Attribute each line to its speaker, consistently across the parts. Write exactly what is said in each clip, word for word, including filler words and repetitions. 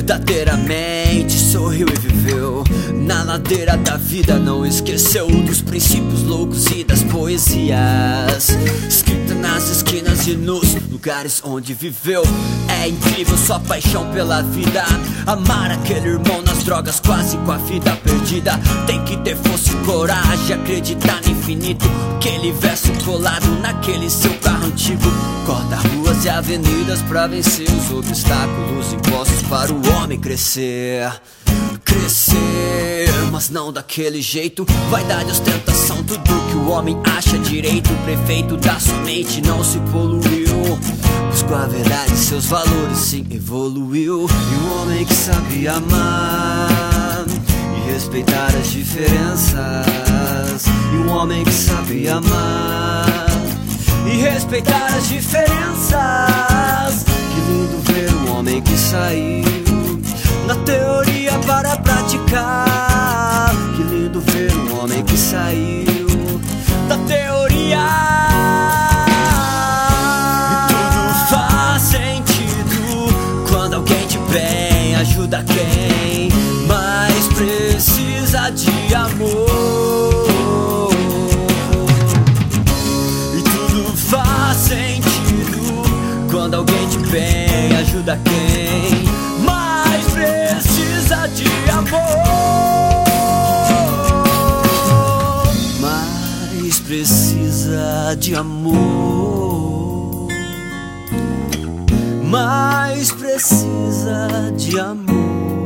Speaker 1: verdadeiramente sorriu e viveu na ladeira da vida, não esqueceu dos princípios loucos e das poesias escrita nas esquinas e nos lugares onde viveu. É incrível sua paixão pela vida, amar aquele irmão nas drogas, quase com a vida perdida. Tem que ter força e coragem, acreditar no infinito. Aquele verso colado naquele seu carro antigo. Corta ruas e avenidas pra vencer os obstáculos impostos para o homem crescer. Crescer, mas não daquele jeito. Vaidade, ostentação, tudo que o homem acha direito. O prefeito da sua mente não se poluiu, buscou a verdade e seus valores, sim, evoluiu. E um homem que sabe amar e respeitar as diferenças. E um homem que sabe amar e respeitar as diferenças. Que lindo ver um homem que saiu na teoria para praticar. Que lindo ver um homem que saiu da teoria. E tudo faz sentido quando alguém de bem ajuda quem mais precisa de amor. E tudo faz sentido quando alguém de bem ajuda quem mais precisa de amor. Mais precisa de amor. Mais precisa de amor.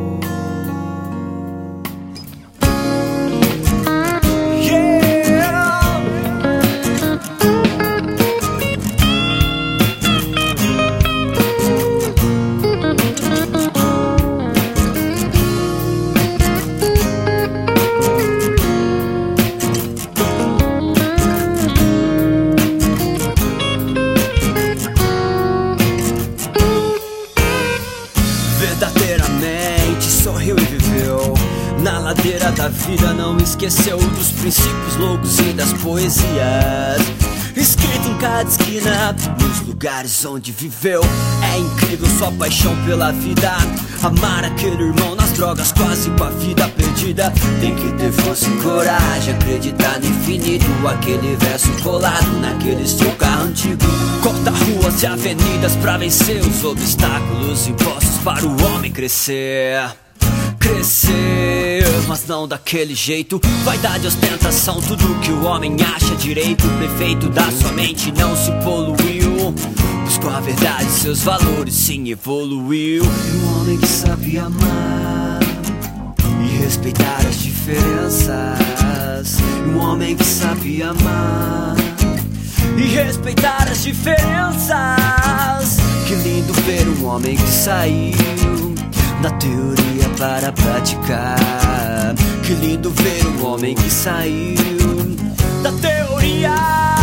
Speaker 1: Verdadeiramente sorriu e viveu na ladeira da vida, não esqueceu dos princípios loucos e das poesias escrita em cada esquina, nos lugares onde viveu. É incrível sua paixão pela vida, amar aquele irmão nas drogas, quase com a vida perdida. Tem que ter força e coragem, acreditar no infinito. Aquele verso colado naquele seu carro antigo. Corta ruas e avenidas pra vencer os obstáculos impostos para o homem crescer. Crescer, mas não daquele jeito. Vaidade, ostentação, tudo que o homem acha direito. O prefeito da sua mente não se poluiu, buscou a verdade e seus valores, sim, evoluiu. E um homem que sabe amar e respeitar as diferenças. E um homem que sabe amar e respeitar as diferenças. Que lindo ver um homem que saiu da teoria para praticar. Que lindo ver um homem que saiu da teoria.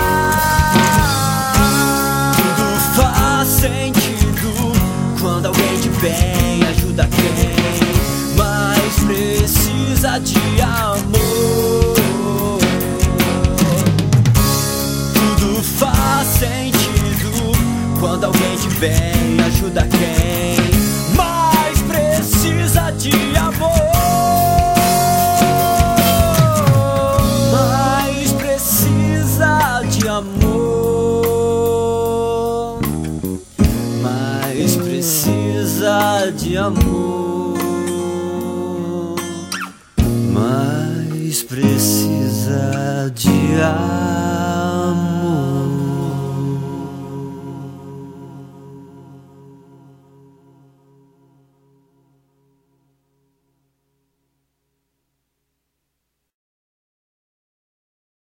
Speaker 1: Tudo faz sentido quando alguém de bem ajuda quem mais precisa de amor. Tudo faz sentido quando alguém de bem ajuda quem mais precisa de amor. Mais precisa de amor. Mais precisa de amor. Mais precisa de amor.